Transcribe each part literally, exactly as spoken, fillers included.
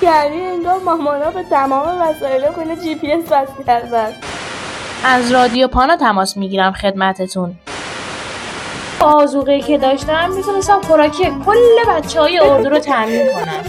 یعنی انگار مامانا به تمام وسایل خونه جی پی اس وصل کردن. از رادیو پانا تماس میگیرم خدمتتون. با آذوقه‌ای که داشتم میتونستم خوراکی کل بچه‌های اردو رو تامین کنم.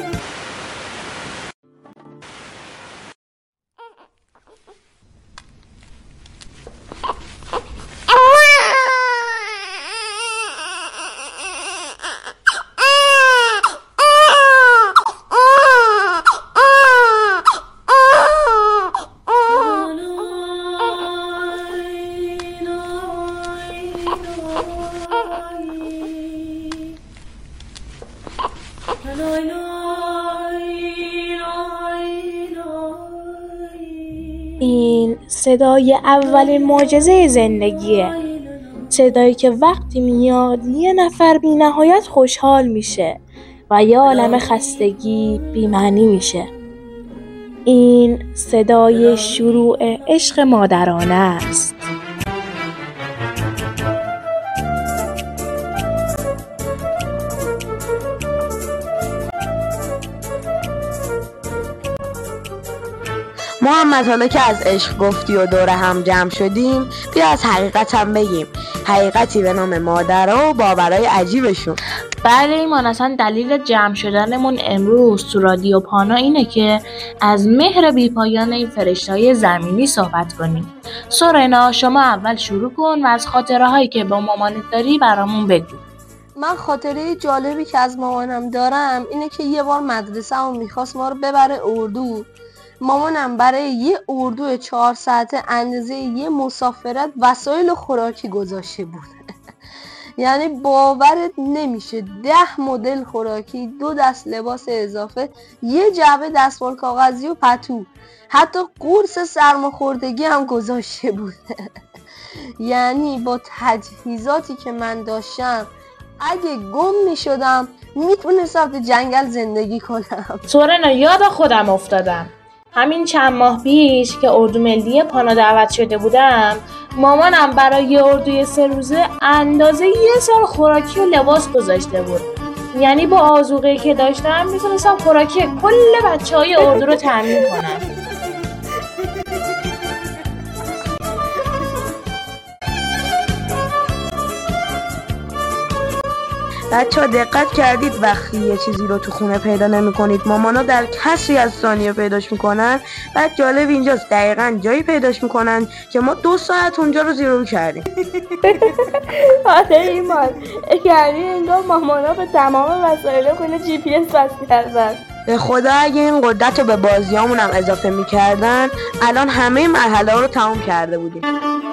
این صدای اولین معجزه زندگیه. صدایی که وقتی میاد یه نفر بی نهایت خوشحال میشه و یه عالم خستگی بی معنی میشه. این صدای شروع عشق مادرانه است. محمد، حالا که از عشق گفتی و دور هم جمع شدیم، بیا از حقیقت هم بگیم. حقیقتی به نام مادرها و باورهای عجیبشون. بله ایمان، اصلا دلیل جمع شدنمون امروز تو رادیو پانا اینه که از مهر بیپایان این فرشته‌های زمینی صحبت کنیم. سورنا، شما اول شروع کن و از خاطره هایی که با مامانت داری برامون بگو. من خاطره جالبی که از مامانم دارم اینه که یه بار مدرسه هم میخواست ما رو ببره اردو. مامانم برای یه اردو چهار ساعته اندازه یه مسافرت وسایل خوراکی گذاشته بود. یعنی باورت نمیشه، ده مدل خوراکی، دو دست لباس اضافه، یه جعبه دستمال کاغذی و پتو، حتی قرص سرماخوردگی هم گذاشته بود. یعنی با تجهیزاتی که من داشتم اگه گم میشدم میتونستم تو جنگل زندگی کنم. سورنا، یاد خودم افتادم. همین چند ماه پیش که اردو ملی پانا دعوت شده بودم، مامانم برای یه اردوی سه روزه اندازه یه سال خوراکی و لباس گذاشته بود. یعنی با آذوقه‌ای که داشتم میتونستم خوراکی کل بچه‌های اردو رو تامین کنم. بچه ها دقت کردید وقتی یه چیزی رو تو خونه پیدا نمی کنید مامانا در کسری از ثانیه پیداش میکنن؟ بعد جالب اینجاست دقیقاً جایی پیداش میکنن که ما دو ساعت اونجا رو زیرو کردیم. آره ایمان، یعنی انگار مامانا به تمام وسایل خونه جی پی اس وصل کردن. به خدا اگه این قدرت رو به بازیامون هم اضافه میکردن الان همه مرحله ها رو تمام کرده بودیم.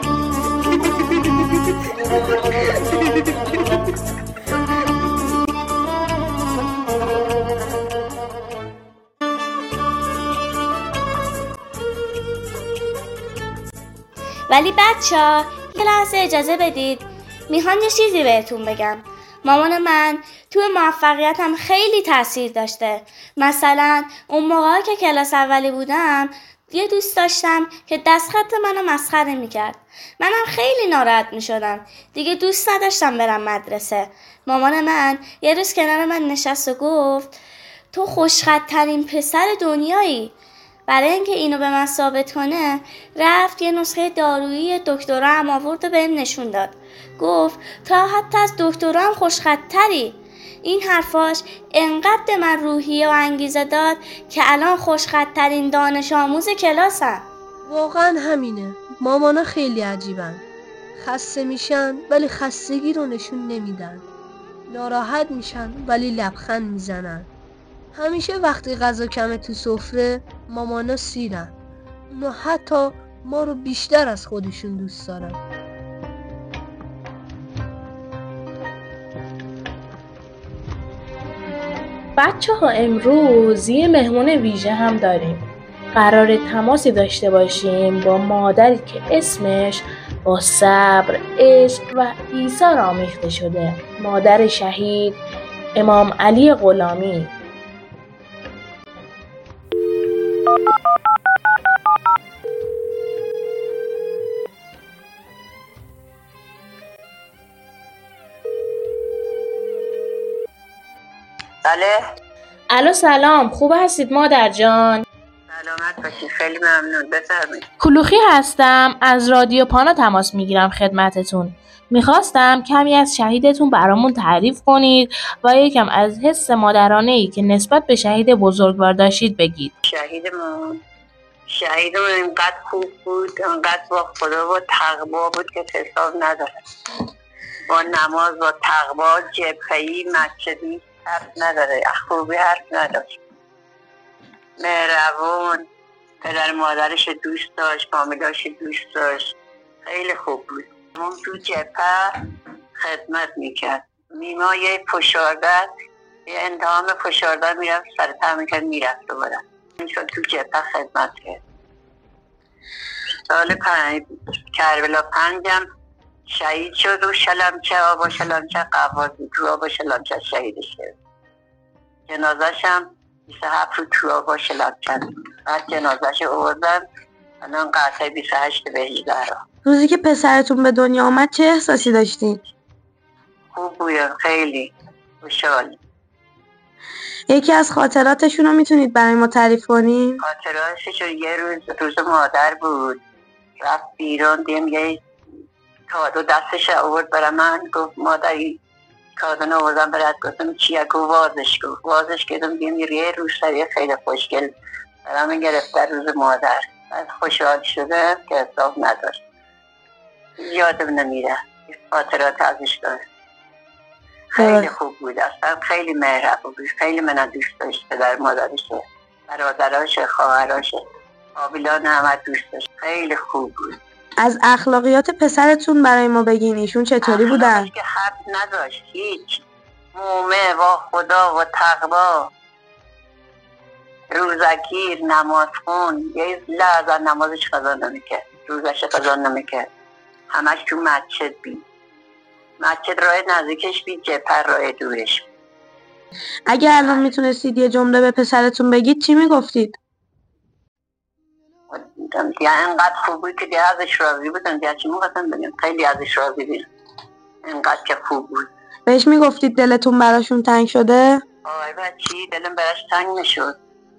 ولی بچه‌ها یه لحظه اجازه بدید، میخوام یه چیزی بهتون بگم. مامان من توی موفقیتم خیلی تاثیر داشته. مثلا اون موقع که کلاس اولی بودم یه دوست داشتم که دستخط منو مسخره میکرد. منم خیلی ناراحت میشدم، دیگه دوست نداشتم برم مدرسه. مامان من یه روز کنار من نشست و گفت تو خوشخط‌ترین پسر دنیایی. برای اینکه اینو به من ثابت کنه رفت یه نسخه دارویی دکترا هم آورد و بهم نشون داد. گفت تا حتی از دکترا هم خوشخط‌تری. این حرفاش انقدر به من روحیه و انگیزه داد که الان خوشخط‌ترین دانش آموز کلاسم. واقعا همینه، مامانا خیلی عجیبن. خسته میشن ولی خستگی رو نشون نمیدن. ناراحت میشن ولی لبخند میزنن. همیشه وقتی غذا کمه تو سفره مامانا سیرن. اونا حتی ما رو بیشتر از خودشون دوست دارن. بچه ها امروز یه مهمون ویژه هم داریم. قرار تماسی داشته باشیم با مادری که اسمش با صبر، عشق و ایثار آمیخته شده. مادر شهید امام علی غلامی. بله؟ الو سلام، خوب هستید مادر جان؟ سلامت باشید، خیلی ممنون. بفرمایید. کلوخی هستم، از رادیو پانا تماس میگیرم خدمتتون. میخواستم کمی از شهیدتون برامون تعریف کنید و یکم از حس مادرانه‌ای که نسبت به شهید بزرگوار داشتید بگید. شهیدمون شهیدمون اینقدر خوب بود، اینقدر با خدا و تقوا بود که حساب نداره. با نماز، با تقوا، جبهه‌ای، مسجدی حرف نداره، خوبی حرف نداشت. مهربون، پدر مادرش دوست داشت، فامیلاش دوست داشت، خیلی خوب بود. اون تو جبهه خدمت میکرد. میما یه فشاردن، یه انتهام فشاردن میرفت سر تر میکرد میرفت دوباره. اینشون تو جبهه خدمت کرد. سال پنج کربلا پنجم شهید شد و شلمچه آبا شلمچه قواز تو آبا شلمچه شهیدش کرد. جنازش هم بیست و هفت رو تو آبا شلمچه بعد جنازش آوردن الان قطعه بیست و هشت به هجده را. روزی که پسرتون به دنیا آمد چه احساسی داشتین؟ خوب بودم، خیلی خوشحال. یکی از خاطراتشون رو میتونید برای ما تعریف کنید؟ خاطراتشون یه روز روز مادر بود، رفت بیرون، دیم یه کادو دستش آورد برای من، گفت مادری کادو آوردم برات. گفتم چیه؟ گفت وازش. گفت وازش کردم، دیم یه روسری خیلی خوشگل برای من گرفته روز مادر. بعد خوشحال شده که حساب نداشت، یادم نمیره. خاطرات ازش داره. خیلی خوب بود، اصلا خیلی مهربون بود، خیلی منو دوست داشت. پدر مادرشه، برادراشه، خواهراشه، قابلان همه دوست داشت. خیلی خوب بود. از اخلاقیات پسرتون برای ما بگین، ایشون چطوری بودن؟ اخلاقش که حرف نداشت، هیچ. مومه و خدا و تقوا، روزگیر، نماز خون، یه لحظه نمازش قضا نمیکرد، روزش قضا نمیکرد، همش تو مسجد بید. مسجد راه نزدیکش بید، جبهه راه دورش بید. اگه الان میتونستید یه جمله به پسرتون بگید چی میگفتید؟ دیگه اینقدر خوب بود که دیگه ازش راضی بودم. دیگه چی میخواستم بگم، خیلی ازش راضی بودم، اینقدر که خوب بود. بهش میگفتید دلتون براشون تنگ شده؟ آه بچی دلم براش تنگ نشد.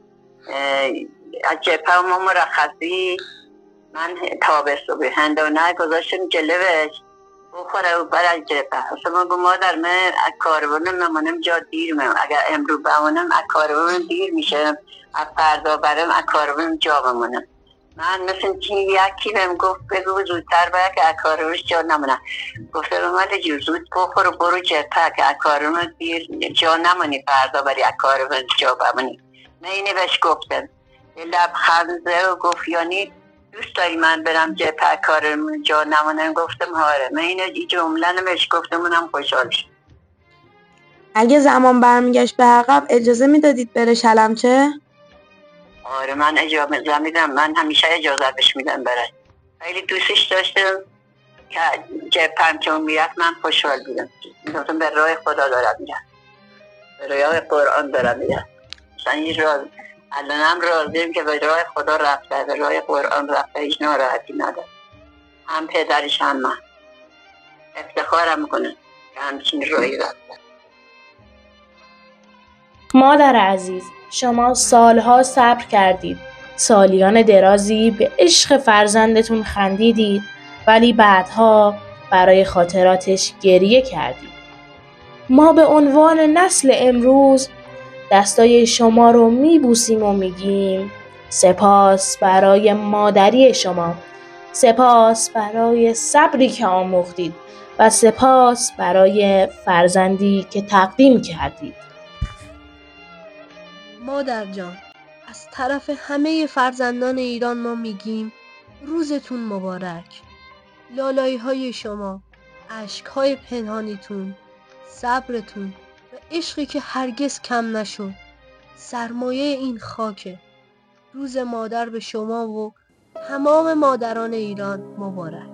از جبهه ما مرخصی من تابستون هندونه گذاشتم جلوش بخوره و بر از جبهه. اصلا من مادر من از کاربانم نمانم جا دیر میم، اگر امرو بمانم از کاربانم دیر میشم، از فردا برم از کاربانم جا بمانم. من مثل چی یکی بهم گفت بگو زودتر باید که از کاربانش جا نمانم. گفته به من جو زود بخور و برو جبهه که از کاربانم دیر جا نمانی، فردا بری از کاربانم جا بمانی. من اینه بهش گفتم. لبخند زد و گفت یعنی دوست داری من برم جبهه کارم جا نمانم؟ گفتم آره. من اینو این جمله نمیش گفتم، اونم خوشحال شد. اگه زمان برمیگشت به عقب اجازه میدادید بره شلمچه؟ آره من اجازه میدم، من همیشه اجازه بهش میدم بره. خیلی دوستش داشتم که جبهه که اون میرفت من خوشحال بودم. میگفتم به راه خدا دارم میرم، به راه قرآن دارم میرم. مثلا این راز الان هم راضیم که به راه خدا رفته، به راه قرآن رفته، هیچ ناراحتی نداره. هم پدرش هم من افتخارم میکنه که همچین راهی رفته. مادر عزیز، شما سالها صبر کردید، سالیان درازی به عشق فرزندتون خندیدید، ولی بعدها برای خاطراتش گریه کردید. ما به عنوان نسل امروز دستای شما رو میبوسیم و میگیم سپاس برای مادری شما، سپاس برای صبری که آموختید و سپاس برای فرزندی که تقدیم کردید. مادر جان، از طرف همه فرزندان ایران ما میگیم روزتون مبارک. لالایی های شما، اشک های پنهانیتون، صبرتون و عشقی که هرگز کم نشد سرمایه این خاکه. روز مادر به شما و تمام مادران ایران مبارک.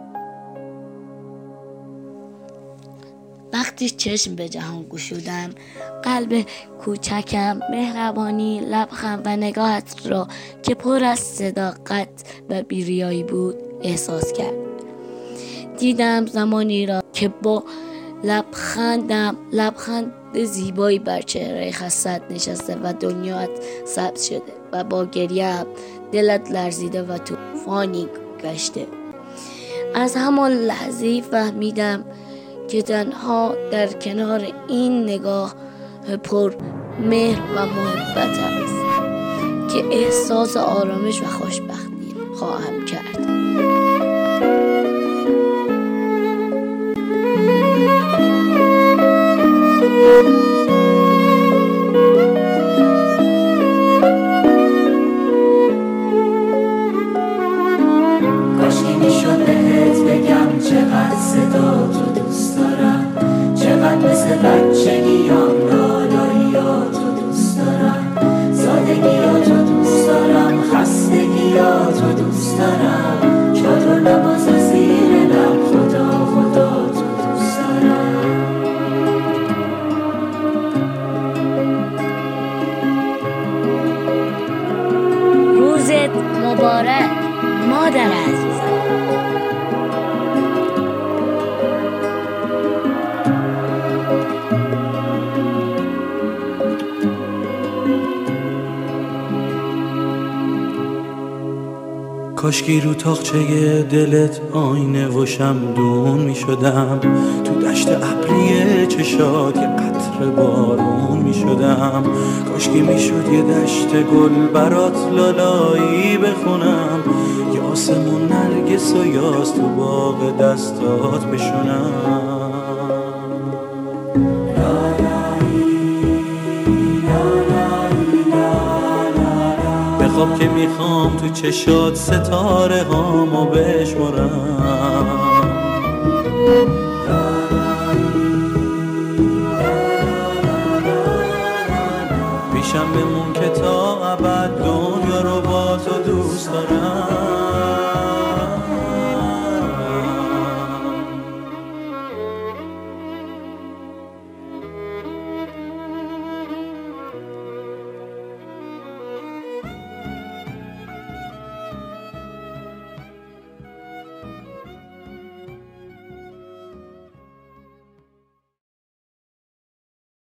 وقتی چشم به جهان گشودم، قلب کوچکم مهربانی، لبخند و نگاهت را که پر از صداقت و بی‌ریایی بود احساس کرد. دیدم زمانی را که با لبخندم لبخند نقد زیبایی بر چهره خستت نشسته و دنیات سبز شده و با گریم دلت لرزیده و طوفانی گشته. از همان لحظه فهمیدم که تنها در کنار این نگاه پر مهر و محبت است که احساس آرامش و خوشبختی خواهم کرد. کاشکی میشد بهت بگم چقدر صدا تو دوست دارم، چقدر مثل بچگیام لالاییاتو دوست دارم، سادگیاتو دوست دارم، خستگیاتو دوست دارم، چادر لباس زیر لب خدا خدا تو دوست دارم. روزت مبارک مادر عزیزم. کاشکی رو تاقچه دلت آینه و شمدون می شدم، تو دشت ابری چشات یه قطره بارون می شدم. کاشکی می شد یه دشت گل برات لالایی بخونم، یه آسمون نرگس و یاس تو باغ دستات بشونم. خواب که میخوام تو چشات ستاره هامو بشمارم، پیشم بمون که تا ابد دنیا رو با تو دوست دارم.